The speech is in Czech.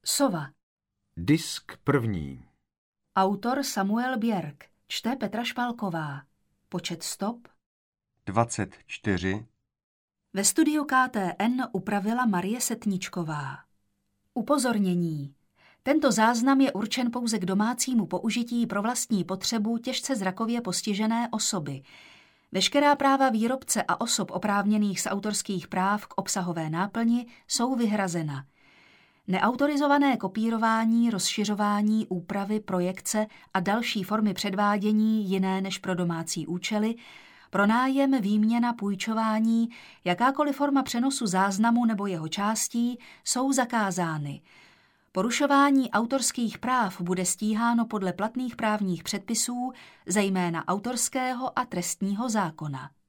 Sova. Disk první. Autor Samuel Bjerk. Čte Petra Špalková. Počet stop 24. Ve studiu KTN upravila Marie Setničková. Upozornění. Tento záznam je určen pouze k domácímu použití pro vlastní potřebu těžce zrakově postižené osoby. Veškerá práva výrobce a osob oprávněných z autorských práv k obsahové náplni jsou vyhrazena. Neautorizované kopírování, rozšiřování, úpravy, projekce a další formy předvádění jiné než pro domácí účely, pronájem, výměna, půjčování, jakákoliv forma přenosu záznamu nebo jeho částí jsou zakázány. Porušování autorských práv bude stíháno podle platných právních předpisů, zejména autorského a trestního zákona.